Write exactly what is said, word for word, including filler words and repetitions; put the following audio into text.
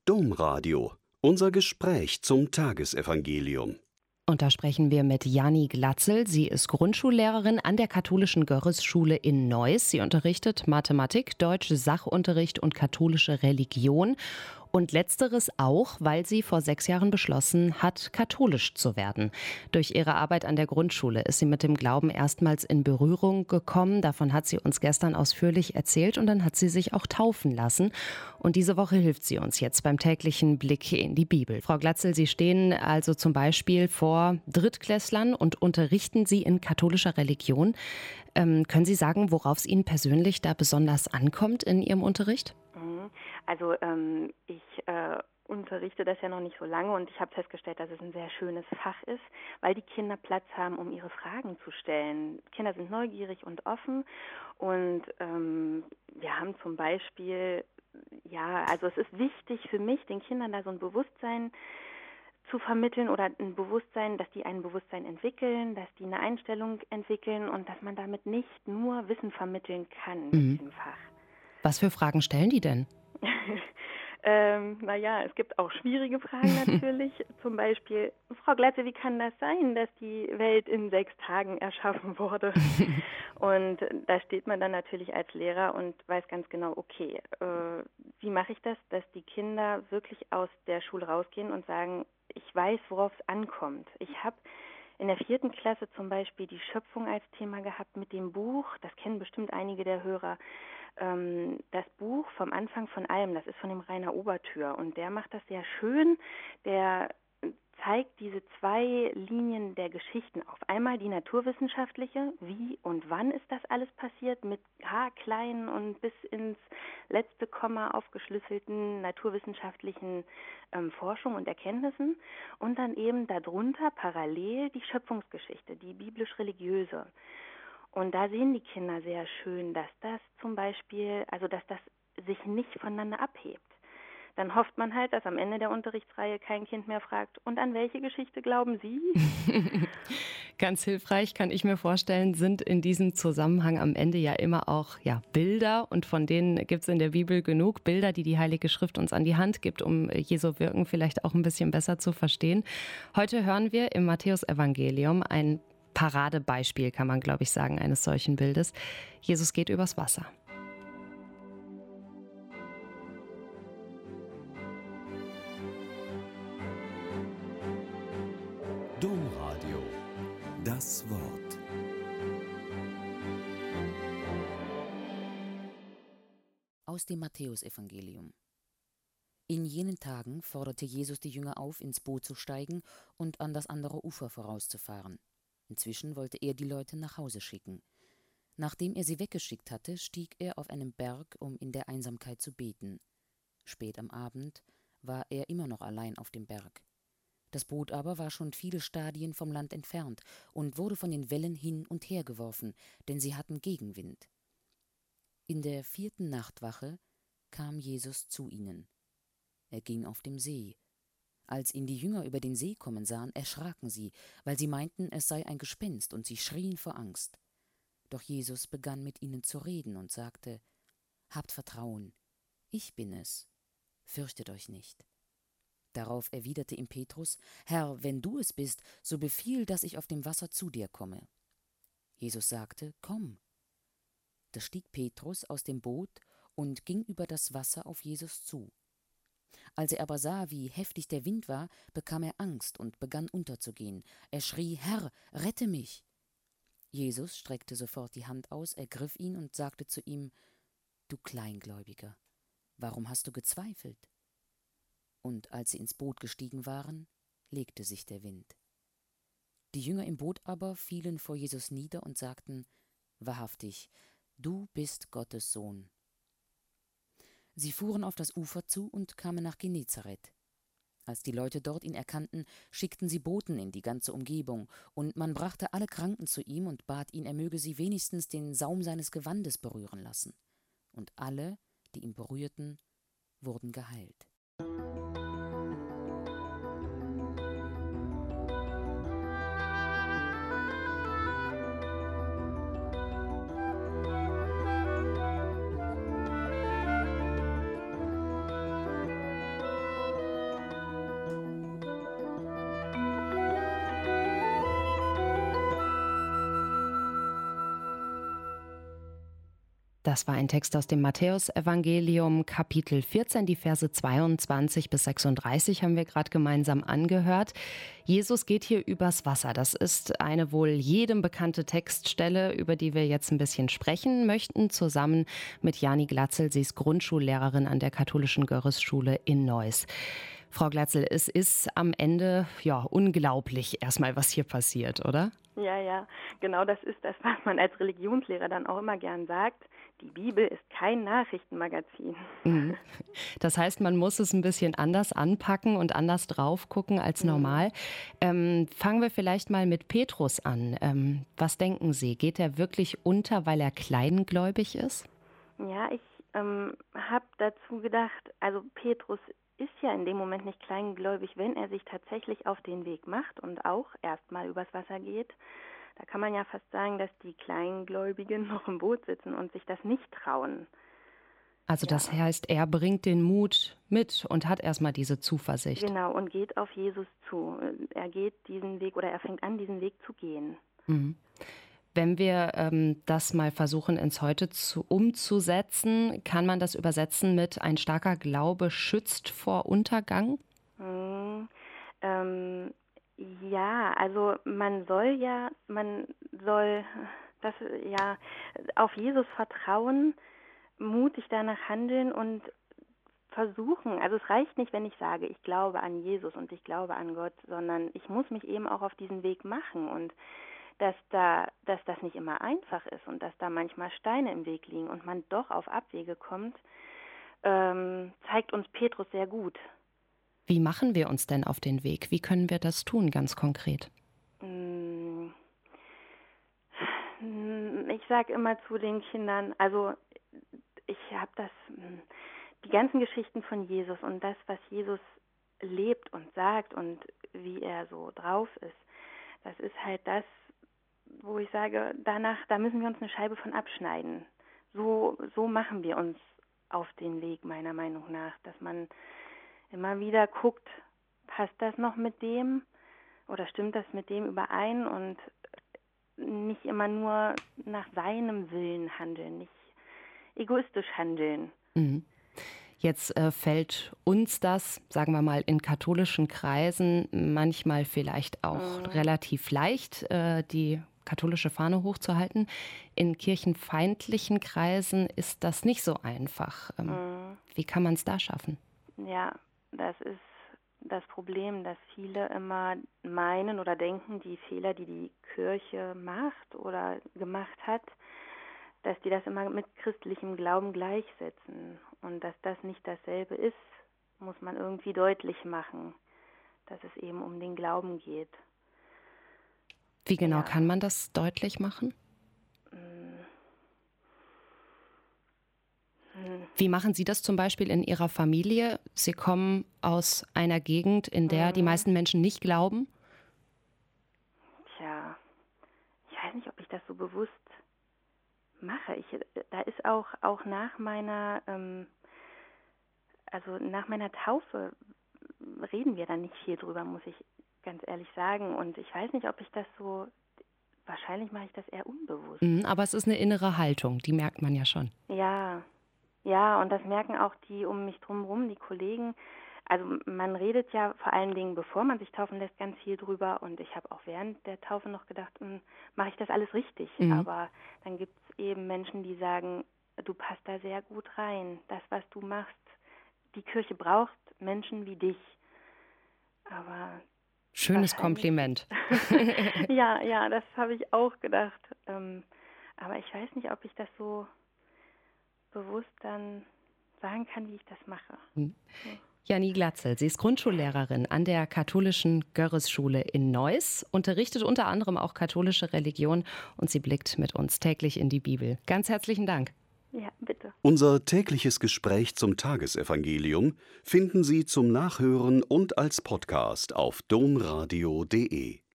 Domradio. Unser Gespräch zum Tagesevangelium. Und da sprechen wir mit Jani Glatzel. Sie ist Grundschullehrerin an der katholischen Görresschule in Neuss. Sie unterrichtet Mathematik, Deutsch, Sachunterricht und katholische Religion. Und letzteres auch, weil sie vor sechs Jahren beschlossen hat, katholisch zu werden. Durch ihre Arbeit an der Grundschule ist sie mit dem Glauben erstmals in Berührung gekommen. Davon hat sie uns gestern ausführlich erzählt und dann hat sie sich auch taufen lassen. Und diese Woche hilft sie uns jetzt beim täglichen Blick in die Bibel. Frau Glatzel, Sie stehen also zum Beispiel vor Drittklässlern und unterrichten sie in katholischer Religion. Ähm, können Sie sagen, worauf es Ihnen persönlich da besonders ankommt in Ihrem Unterricht? Also ähm, ich äh, unterrichte das ja noch nicht so lange und ich habe festgestellt, dass es ein sehr schönes Fach ist, weil die Kinder Platz haben, um ihre Fragen zu stellen. Kinder sind neugierig und offen und ähm, wir haben zum Beispiel, ja, also es ist wichtig für mich, den Kindern da so ein Bewusstsein zu vermitteln oder ein Bewusstsein, dass die ein Bewusstsein entwickeln, dass die eine Einstellung entwickeln und dass man damit nicht nur Wissen vermitteln kann in Mhm. diesem Fach. Was für Fragen stellen die denn? ähm, naja, es gibt auch schwierige Fragen natürlich. Zum Beispiel, Frau Glatze, wie kann das sein, dass die Welt in sechs Tagen erschaffen wurde? Und da steht man dann natürlich als Lehrer und weiß ganz genau, okay, äh, wie mache ich das, dass die Kinder wirklich aus der Schule rausgehen und sagen, ich weiß, worauf es ankommt. Ich habe in der vierten Klasse zum Beispiel die Schöpfung als Thema gehabt mit dem Buch, das kennen bestimmt einige der Hörer, ähm, das Buch vom Anfang von allem, das ist von dem Rainer Obertür und der macht das sehr schön, der zeigt diese zwei Linien der Geschichten auf. Einmal die naturwissenschaftliche, wie und wann ist das alles passiert, mit haarkleinen und bis ins letzte Komma aufgeschlüsselten naturwissenschaftlichen ähm, Forschung und Erkenntnissen und dann eben darunter parallel die Schöpfungsgeschichte, die biblisch-religiöse. Und da sehen die Kinder sehr schön, dass das zum Beispiel, also dass das sich nicht voneinander abhebt. Dann hofft man halt, dass am Ende der Unterrichtsreihe kein Kind mehr fragt, und an welche Geschichte glauben Sie? Ganz hilfreich, kann ich mir vorstellen, sind in diesem Zusammenhang am Ende ja immer auch ja, Bilder. Und von denen gibt es in der Bibel genug Bilder, die die Heilige Schrift uns an die Hand gibt, um Jesu Wirken vielleicht auch ein bisschen besser zu verstehen. Heute hören wir im Matthäusevangelium ein Paradebeispiel, kann man glaube ich sagen, eines solchen Bildes. Jesus geht übers Wasser. Domradio. Das Wort. Aus dem Matthäusevangelium. In jenen Tagen forderte Jesus die Jünger auf, ins Boot zu steigen und an das andere Ufer vorauszufahren. Inzwischen wollte er die Leute nach Hause schicken. Nachdem er sie weggeschickt hatte, stieg er auf einen Berg, um in der Einsamkeit zu beten. Spät am Abend war er immer noch allein auf dem Berg. Das Boot aber war schon viele Stadien vom Land entfernt und wurde von den Wellen hin und her geworfen, denn sie hatten Gegenwind. In der vierten Nachtwache kam Jesus zu ihnen. Er ging auf dem See. Als ihn die Jünger über den See kommen sahen, erschraken sie, weil sie meinten, es sei ein Gespenst, und sie schrien vor Angst. Doch Jesus begann mit ihnen zu reden und sagte: Habt Vertrauen, ich bin es, fürchtet euch nicht. Darauf erwiderte ihm Petrus: Herr, wenn du es bist, so befiehl, dass ich auf dem Wasser zu dir komme. Jesus sagte: Komm. Da stieg Petrus aus dem Boot und ging über das Wasser auf Jesus zu. Als er aber sah, wie heftig der Wind war, bekam er Angst und begann unterzugehen. Er schrie: Herr, rette mich! Jesus streckte sofort die Hand aus, ergriff ihn und sagte zu ihm: Du Kleingläubiger, warum hast du gezweifelt? Und als sie ins Boot gestiegen waren, legte sich der Wind. Die Jünger im Boot aber fielen vor Jesus nieder und sagten: Wahrhaftig, du bist Gottes Sohn. Sie fuhren auf das Ufer zu und kamen nach Genezareth. Als die Leute dort ihn erkannten, schickten sie Boten in die ganze Umgebung, und man brachte alle Kranken zu ihm und bat ihn, er möge sie wenigstens den Saum seines Gewandes berühren lassen. Und alle, die ihn berührten, wurden geheilt. Das war ein Text aus dem Matthäusevangelium, Kapitel vierzehn, die Verse zweiundzwanzig bis sechsunddreißig haben wir gerade gemeinsam angehört. Jesus geht hier übers Wasser. Das ist eine wohl jedem bekannte Textstelle, über die wir jetzt ein bisschen sprechen möchten, zusammen mit Jani Glatzel. Sie ist Grundschullehrerin an der katholischen Görresschule in Neuss. Frau Glatzel, es ist am Ende ja unglaublich erstmal, was hier passiert, oder? Ja, ja, genau das ist das, was man als Religionslehrer dann auch immer gern sagt. Die Bibel ist kein Nachrichtenmagazin. Mhm. Das heißt, man muss es ein bisschen anders anpacken und anders drauf gucken als normal. Mhm. Ähm, fangen wir vielleicht mal mit Petrus an. Ähm, was denken Sie? Geht er wirklich unter, weil er kleingläubig ist? Ja, ich ähm, habe dazu gedacht, also Petrus ist ja in dem Moment nicht kleingläubig, wenn er sich tatsächlich auf den Weg macht und auch erstmal übers Wasser geht. Da kann man ja fast sagen, dass die Kleingläubigen noch im Boot sitzen und sich das nicht trauen. Also das ja. heißt, er bringt den Mut mit und hat erstmal diese Zuversicht. Genau, und geht auf Jesus zu. Er geht diesen Weg oder er fängt an, diesen Weg zu gehen. Mhm. Wenn wir ähm, das mal versuchen, ins Heute zu, umzusetzen, kann man das übersetzen mit ein starker Glaube schützt vor Untergang? Mhm. Ähm, ja, also man soll ja, man soll das ja auf Jesus vertrauen, mutig danach handeln und versuchen. Also es reicht nicht, wenn ich sage, ich glaube an Jesus und ich glaube an Gott, sondern ich muss mich eben auch auf diesen Weg machen und dass da, dass das nicht immer einfach ist und dass da manchmal Steine im Weg liegen und man doch auf Abwege kommt, ähm, zeigt uns Petrus sehr gut. Wie machen wir uns denn auf den Weg? Wie können wir das tun, ganz konkret? Ich sage immer zu den Kindern, also ich habe das, die ganzen Geschichten von Jesus und das, was Jesus lebt und sagt und wie er so drauf ist, das ist halt das, wo ich sage, danach, da müssen wir uns eine Scheibe von abschneiden. So, so machen wir uns auf den Weg, meiner Meinung nach, dass man immer wieder guckt, passt das noch mit dem oder stimmt das mit dem überein und nicht immer nur nach seinem Willen handeln, nicht egoistisch handeln. Mhm. Jetzt äh, fällt uns das, sagen wir mal, in katholischen Kreisen manchmal vielleicht auch mhm. relativ leicht, äh, die katholische Fahne hochzuhalten. In kirchenfeindlichen Kreisen ist das nicht so einfach. Ähm, mhm. Wie kann man es da schaffen? Ja, das ist das Problem, dass viele immer meinen oder denken, die Fehler, die die Kirche macht oder gemacht hat, dass die das immer mit christlichem Glauben gleichsetzen. Und dass das nicht dasselbe ist, muss man irgendwie deutlich machen, dass es eben um den Glauben geht. Wie genau ja. kann man das deutlich machen? Wie machen Sie das zum Beispiel in Ihrer Familie? Sie kommen aus einer Gegend, in der mhm. die meisten Menschen nicht glauben? Tja, ich weiß nicht, ob ich das so bewusst mache. Ich, da ist auch, auch nach meiner, ähm, also nach meiner Taufe reden wir da nicht viel drüber, muss ich ganz ehrlich sagen. Und ich weiß nicht, ob ich das so, wahrscheinlich mache ich das eher unbewusst. Mhm, aber es ist eine innere Haltung, die merkt man ja schon. Ja, ja, und das merken auch die um mich drumherum, die Kollegen. Also man redet ja vor allen Dingen, bevor man sich taufen lässt, ganz viel drüber. Und ich habe auch während der Taufe noch gedacht, mache ich das alles richtig? Mhm. Aber dann gibt es eben Menschen, die sagen, du passt da sehr gut rein. Das, was du machst, die Kirche braucht Menschen wie dich. Aber schönes Kompliment. ja, ja, das habe ich auch gedacht. Ähm, aber ich weiß nicht, ob ich das so bewusst dann sagen kann, wie ich das mache. Mhm. Ja. Jani Glatzel, sie ist Grundschullehrerin an der katholischen Görresschule in Neuss, unterrichtet unter anderem auch katholische Religion und sie blickt mit uns täglich in die Bibel. Ganz herzlichen Dank. Ja, bitte. Unser tägliches Gespräch zum Tagesevangelium finden Sie zum Nachhören und als Podcast auf domradio punkt de.